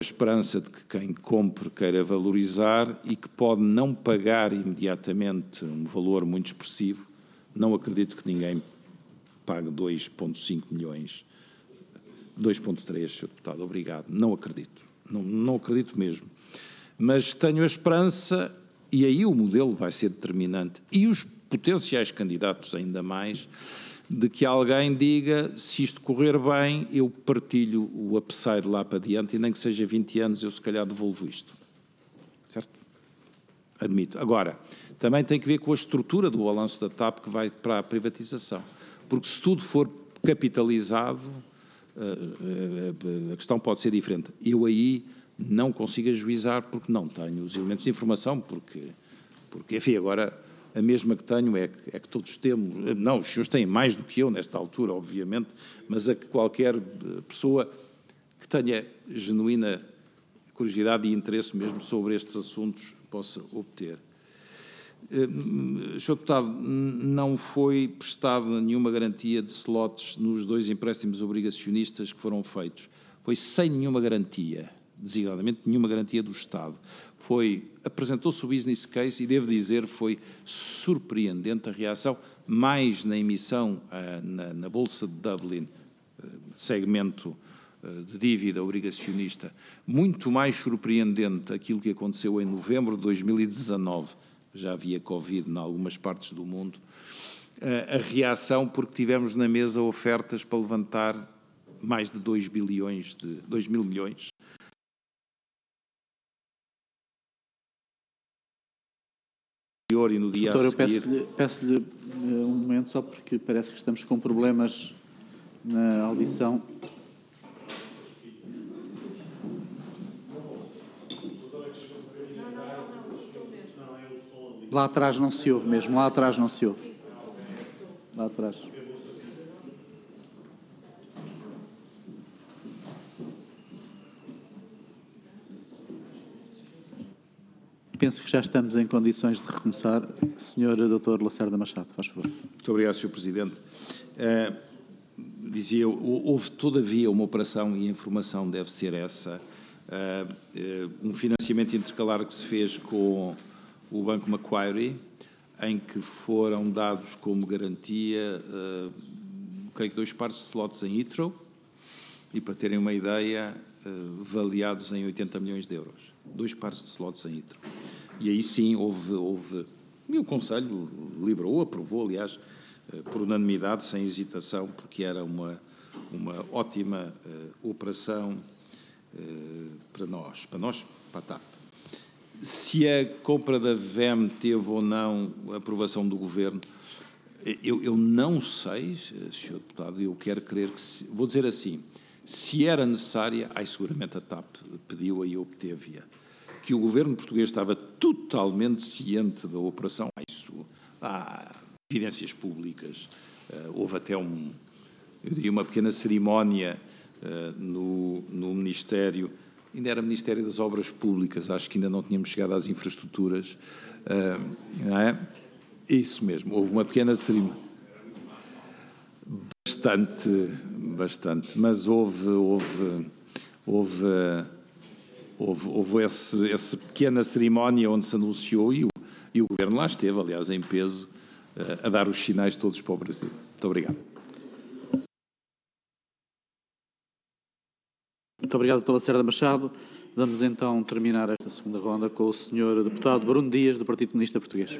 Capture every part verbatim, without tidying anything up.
esperança de que quem compre queira valorizar e que pode não pagar imediatamente um valor muito expressivo. Não acredito que ninguém pague dois vírgula cinco milhões, dois vírgula três, senhor Deputado, obrigado. Não acredito, não, não acredito mesmo. Mas tenho a esperança, e aí o modelo vai ser determinante, e os potenciais candidatos ainda mais, de que alguém diga, se isto correr bem, eu partilho o upside lá para diante, e nem que seja vinte anos, eu se calhar devolvo isto. Certo? Admito. Agora, também tem que ver com a estrutura do balanço da TAP que vai para a privatização. Porque se tudo for capitalizado, a questão pode ser diferente. Eu aí não consigo ajuizar porque não tenho os elementos de informação, porque, porque enfim, agora a mesma que tenho é, é que todos temos, não, os senhores têm mais do que eu nesta altura, obviamente, mas a que qualquer pessoa que tenha genuína curiosidade e interesse mesmo sobre estes assuntos possa obter. senhor Deputado, não foi prestada nenhuma garantia de slots nos dois empréstimos obrigacionistas que foram feitos. Foi sem nenhuma garantia, designadamente nenhuma garantia do Estado. Foi, apresentou-se o business case e, devo dizer, foi surpreendente a reação, mais na emissão na, na Bolsa de Dublin, segmento de dívida obrigacionista, muito mais surpreendente aquilo que aconteceu em novembro de dois mil e dezanove, já havia Covid em algumas partes do mundo, a reação porque tivemos na mesa ofertas para levantar mais de dois bilhões, de dois mil milhões. E no dia Doutor, a eu seguir... peço-lhe peço-lhe um momento só porque parece que estamos com problemas na audição. Lá atrás não se ouve mesmo, lá atrás não se ouve. Lá atrás. Penso que já estamos em condições de recomeçar. senhor doutor Lacerda Machado, faz favor. Muito obrigado, senhor Presidente. Uh, dizia eu, houve todavia uma operação, e a informação deve ser essa, uh, uh, um financiamento intercalar que se fez com o Banco Macquarie, em que foram dados como garantia, uh, creio que dois pares de slots em Heathrow, e para terem uma ideia, uh, avaliados em oitenta milhões de euros. Dois pares de slots em Heathrow. E aí sim houve, houve e o Conselho liberou, aprovou, aliás, uh, por unanimidade, sem hesitação, porque era uma, uma ótima uh, operação uh, para nós, para nós, para a TAP. Se a compra da V E M teve ou não a aprovação do Governo, eu, eu não sei, senhor Deputado, eu quero crer que, se, vou dizer assim, se era necessária, ai, seguramente a TAP pediu e obteve-a. Que o Governo português estava totalmente ciente da operação, isso há evidências públicas, uh, houve até um, eu diria uma pequena cerimónia uh, no, no Ministério, ainda era Ministério das Obras Públicas, acho que ainda não tínhamos chegado às infraestruturas, uh, não é? Isso mesmo, houve uma pequena cerimónia, bastante, bastante, mas houve, houve, houve, houve, houve esse, essa pequena cerimónia onde se anunciou e o, e o Governo lá esteve, aliás, em peso, uh, a dar os sinais todos para o Brasil. Muito obrigado. Muito obrigado, doutor Lacerda Machado. Vamos então terminar esta segunda ronda com o senhor deputado Bruno Dias, do Partido Comunista Português.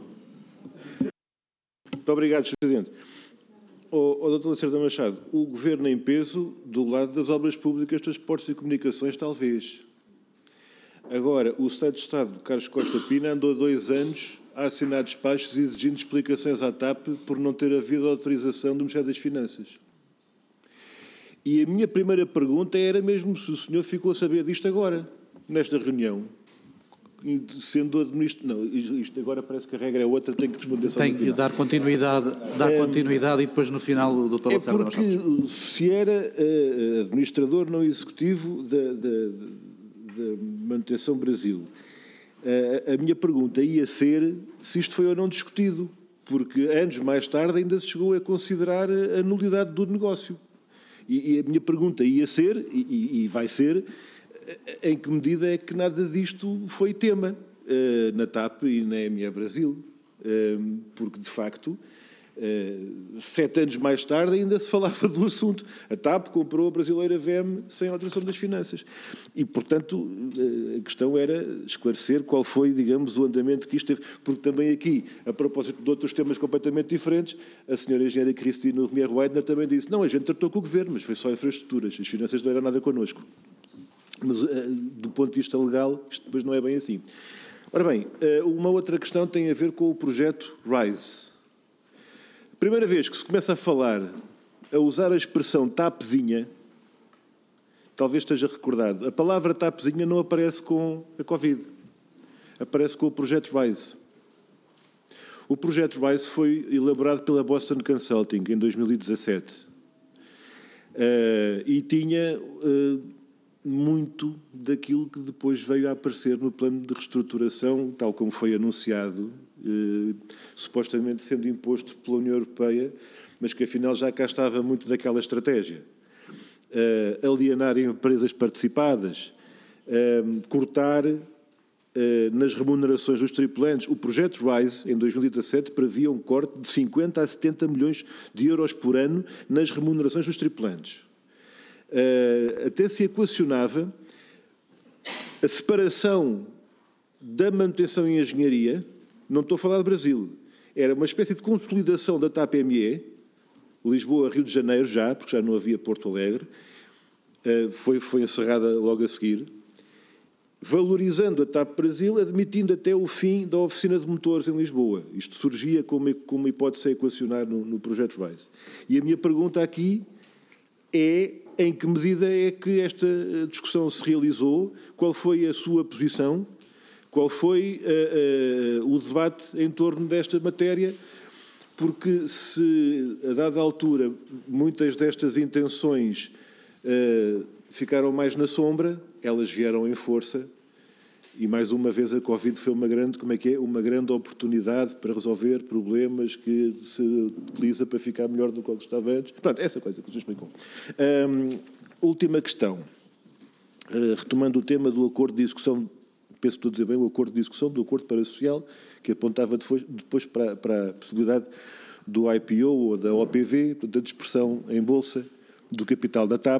Muito obrigado, senhor Presidente. O, o doutor Lacerda Machado, o Governo em peso do lado das obras públicas, transportes e comunicações, talvez. Agora, o Secretário de Estado, Carlos Costa Pina, andou há dois anos a assinar despachos exigindo explicações à TAP por não ter havido autorização do Ministério das Finanças. E a minha primeira pergunta era mesmo se o senhor ficou a saber disto agora, nesta reunião, sendo administrador. Não, isto agora parece que a regra é outra, tenho que responder só no final. Tenho que dar continuidade, dar é, continuidade e depois no final o doutor É Lacerda porque Machado. Se era uh, administrador não executivo da, da, da Manutenção Brasil, uh, a minha pergunta ia ser se isto foi ou não discutido, porque anos mais tarde ainda se chegou a considerar a nulidade do negócio. E, e a minha pergunta ia ser, e, e vai ser, em que medida é que nada disto foi tema uh, na TAP e na M E Brasil? Uh, porque, de facto, uh, sete anos mais tarde ainda se falava do assunto. A TAP comprou a brasileira V M sem autorização das finanças. E, portanto, uh, a questão era esclarecer qual foi, digamos, o andamento que isto teve. Porque também aqui, a propósito de outros temas completamente diferentes, a senhora engenheira Cristina Romier Weidner também disse: não, a gente tratou com o governo, mas foi só infraestruturas, as finanças não eram nada connosco. Mas, uh, do ponto de vista legal, isto depois não é bem assim. Ora bem, uh, uma outra questão tem a ver com o projeto RISE. Primeira vez que se começa a falar, a usar a expressão TAPzinha, talvez esteja recordado, a palavra TAPzinha não aparece com a Covid, aparece com o projeto RISE. O projeto RISE foi elaborado pela Boston Consulting em dois mil e dezassete uh, e tinha uh, muito daquilo que depois veio a aparecer no plano de reestruturação, tal como foi anunciado, uh, supostamente sendo imposto pela União Europeia, mas que afinal já cá estava muito daquela estratégia. Uh, alienar empresas participadas, uh, cortar uh, nas remunerações dos tripulantes. O projeto RISE, em dois mil e dezassete, previa um corte de cinquenta a setenta milhões de euros por ano nas remunerações dos tripulantes. Uh, até se equacionava a separação da manutenção em engenharia, não estou a falar do Brasil, era uma espécie de consolidação da TAP M E, Lisboa, Rio de Janeiro já, porque já não havia Porto Alegre, uh, foi, foi encerrada logo a seguir, valorizando a TAP Brasil, admitindo até o fim da oficina de motores em Lisboa. Isto surgia como, como hipótese a equacionar no, no projeto RISE. E a minha pergunta aqui é: em que medida é que esta discussão se realizou? Qual foi a sua posição? Qual foi uh, uh, o debate em torno desta matéria? Porque se, a dada altura, muitas destas intenções uh, ficaram mais na sombra, elas vieram em força, e mais uma vez a Covid foi uma grande, como é que é? Uma grande oportunidade para resolver problemas que se utiliza para ficar melhor do que estava antes. Pronto, essa coisa que você explicou. Um, última questão. Uh, retomando o tema do acordo de execução, penso que estou a dizer bem, o acordo de execução do acordo parasocial, que apontava depois, depois para, para a possibilidade do I P O ou da O P V, portanto, da dispersão em bolsa do capital da TAP.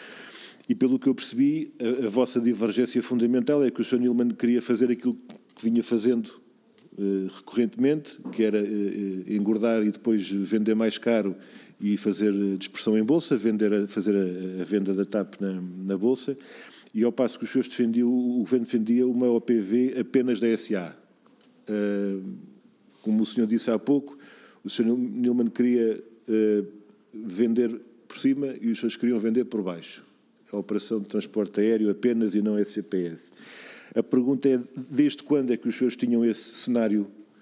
E pelo que eu percebi, a, a vossa divergência fundamental é que o senhor Nilman queria fazer aquilo que vinha fazendo uh, recorrentemente, que era uh, engordar e depois vender mais caro e fazer dispersão em bolsa, vender a, fazer a, a venda da TAP na, na bolsa, e ao passo que os senhores defendiam, o governo defendia uma O P V apenas da S A. Uh, como o senhor disse há pouco, o senhor Nilman queria uh, vender por cima e os senhores queriam vender por baixo. A operação de transporte aéreo apenas e não S G P S. A pergunta é: desde quando é que os senhores tinham esse cenário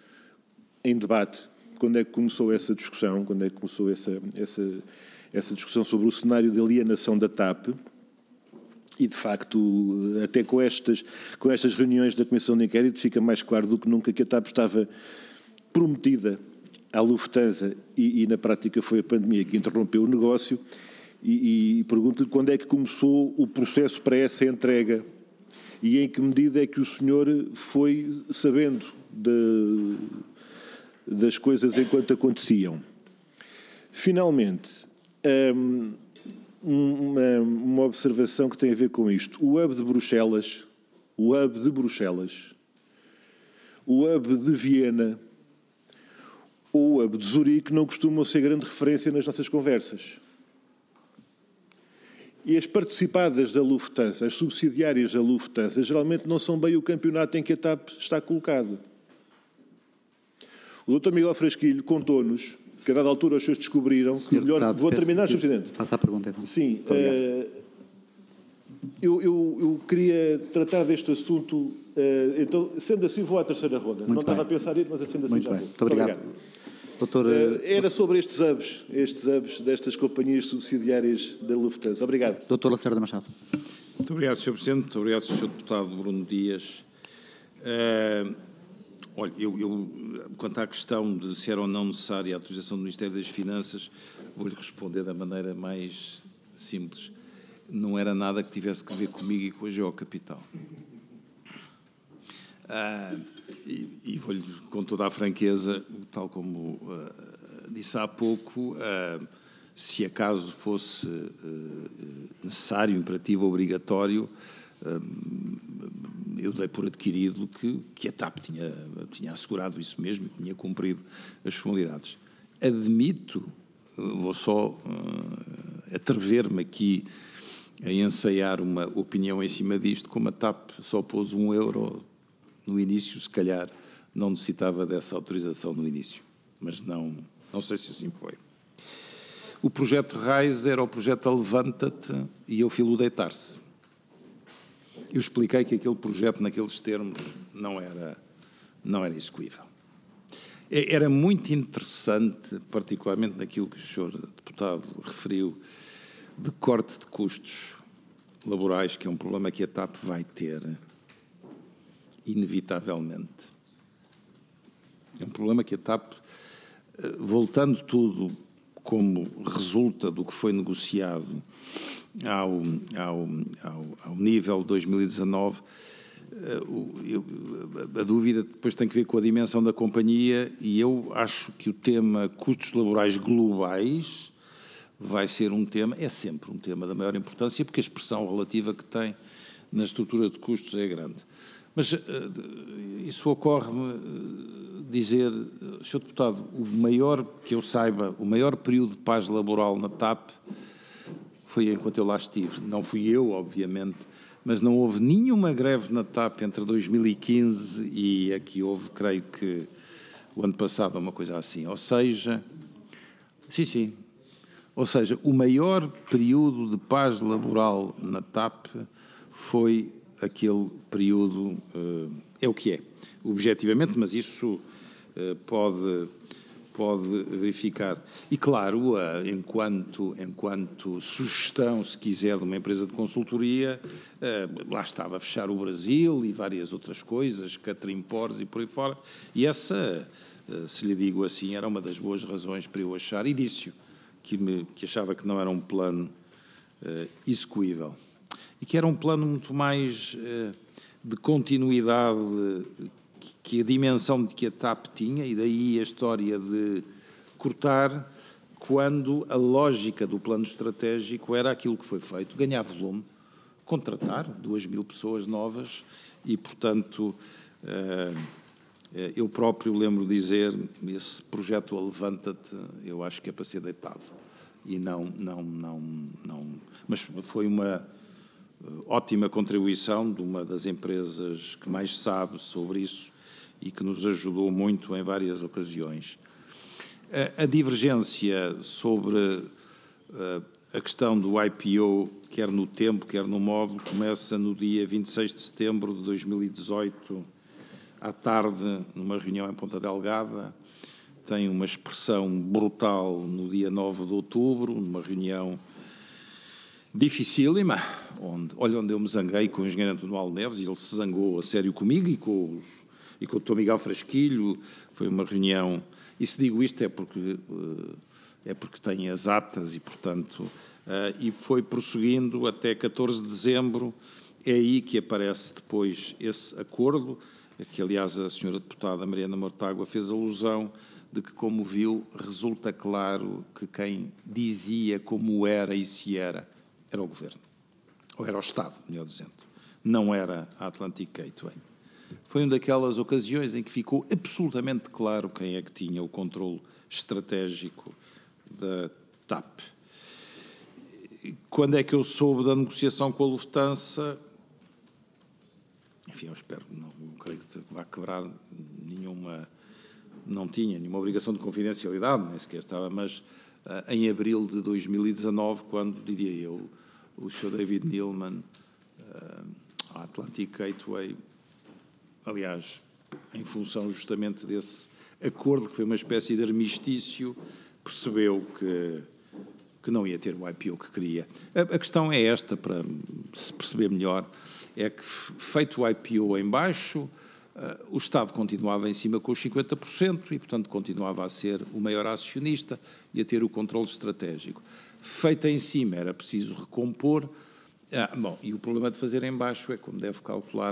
em debate? Quando é que começou essa discussão? Quando é que começou essa, essa, essa discussão sobre o cenário de alienação da TAP? E, de facto, até com estas, com estas reuniões da Comissão de Inquérito fica mais claro do que nunca que a TAP estava prometida à Lufthansa e, e na prática foi a pandemia que interrompeu o negócio. E, e pergunto-lhe quando é que começou o processo para essa entrega e em que medida é que o senhor foi sabendo de, das coisas enquanto aconteciam. Finalmente, um, uma, uma observação que tem a ver com isto. O hub de Bruxelas, o hub de Bruxelas, o hub de Viena ou o hub de Zurique não costumam ser grande referência nas nossas conversas. E as participadas da Lufthansa, as subsidiárias da Lufthansa, geralmente não são bem o campeonato em que a TAP está colocado. O doutor Miguel Frasquilho contou-nos que a dada altura os senhores descobriram que melhor... Deputado, Vou terminar, senhor Presidente. Faça a pergunta, então. Sim. Uh, eu, eu, eu queria tratar deste assunto... Uh, então, sendo assim, vou à terceira ronda. Muito não bem. estava a pensar nisso, mas sendo assim Muito já bem. vou. Muito obrigado. obrigado. Doutor, Uh, era sobre estes hubs, estes hubs destas companhias subsidiárias da Lufthansa. Obrigado. doutor Lacerda Machado. Muito obrigado, senhor Presidente. Muito obrigado, senhor Deputado Bruno Dias. Uh, olha, eu, eu, quanto à questão de se era ou não necessária a autorização do Ministério das Finanças, vou-lhe responder da maneira mais simples. não era nada que tivesse que ver comigo e com a Geocapital. Ah, e e vou-lhe, com toda a franqueza, tal como uh, disse há pouco, uh, se acaso fosse uh, necessário, imperativo, obrigatório, uh, eu dei por adquirido que, que a TAP tinha, tinha assegurado isso mesmo, tinha cumprido as formalidades. Admito, uh, vou só uh, atrever-me aqui a ensaiar uma opinião em cima disto, como a TAP só pôs um euro no início, se calhar não necessitava dessa autorização no início, mas não, não sei se assim foi. O projeto RAIS era o projeto Levanta-te e eu filo deitar-se. Eu expliquei que aquele projeto, naqueles termos, não era, não era execuível. Era muito interessante, particularmente naquilo que o senhor deputado referiu, de corte de custos laborais, que é um problema que a TAP vai ter, inevitavelmente. É um problema que a TAP, voltando tudo como resulta do que foi negociado ao, ao, ao, ao nível de dois mil e dezanove, eu, a dúvida depois tem que ver com a dimensão da companhia, e eu acho que o tema custos laborais globais vai ser um tema, é sempre um tema da maior importância, porque a expressão relativa que tem na estrutura de custos é grande. Mas uh, isso ocorre-me uh, dizer, senhor Deputado, o maior, que eu saiba, o maior período de paz laboral na TAP foi enquanto eu lá estive. Não fui eu, obviamente, mas não houve nenhuma greve na TAP entre dois mil e quinze e aqui houve, creio que, o ano passado, uma coisa assim. Ou seja, sim, sim, ou seja, o maior período de paz laboral na TAP foi aquele período, uh, é o que é, objetivamente, mas isso uh, pode, pode verificar. E, claro, uh, enquanto, enquanto sugestão, se quiser, de uma empresa de consultoria, uh, lá estava a fechar o Brasil e várias outras coisas, Catherine Pores e por aí fora, e essa, uh, se lhe digo assim, era uma das boas razões para eu achar, e disse-o, que, me, que achava que não era um plano uh, execuível. E que era um plano muito mais eh, de continuidade, que, que a dimensão de que a TAP tinha, e daí a história de cortar, quando a lógica do plano estratégico era aquilo que foi feito, ganhar volume, contratar duas mil pessoas novas e, portanto, eh, eu próprio lembro dizer, esse projeto Levanta-te, eu acho que é para ser deitado. E não, não, não, não, mas foi uma ótima contribuição de uma das empresas que mais sabe sobre isso e que nos ajudou muito em várias ocasiões. A, a divergência sobre uh, a questão do I P O, quer no tempo, quer no modo, começa no dia vinte e seis de setembro de dois mil e dezoito, à tarde, numa reunião em Ponta Delgada. Tem uma expressão brutal no dia nove de outubro, numa reunião dificílima, onde, olha, onde eu me zanguei com o engenheiro António Neves, e ele se zangou a sério comigo e com, os, e com o doutor Miguel Frasquilho. Foi uma reunião, e se digo isto é porque, é porque tem as atas e, portanto, e foi prosseguindo até catorze de dezembro, é aí que aparece depois esse acordo, que aliás a senhora deputada Mariana Mortágua fez alusão, de que, como viu, resulta claro que quem dizia como era e se era, era o Governo, ou era o Estado, melhor dizendo, não era a Atlantic Gateway. Foi uma daquelas ocasiões em que ficou absolutamente claro quem é que tinha o controle estratégico da TAP. Quando é que eu soube da negociação com a Lufthansa? Enfim, eu espero, não, não creio que vá quebrar nenhuma, não tinha nenhuma obrigação de confidencialidade, nem sequer estava, mas uh, em abril de dois mil e dezanove, quando, diria eu, o senhor David Neilman, uh, a Atlantic Gateway, aliás, em função justamente desse acordo, que foi uma espécie de armistício, percebeu que, que não ia ter o I P O que queria. A, a questão é esta, para se perceber melhor, é que, feito o I P O em baixo, uh, o Estado continuava em cima com os cinquenta por cento e, portanto, continuava a ser o maior acionista e a ter o controle estratégico. Feita em cima, era preciso recompor, Ah, bom, e o problema de fazer em baixo é como deve calcular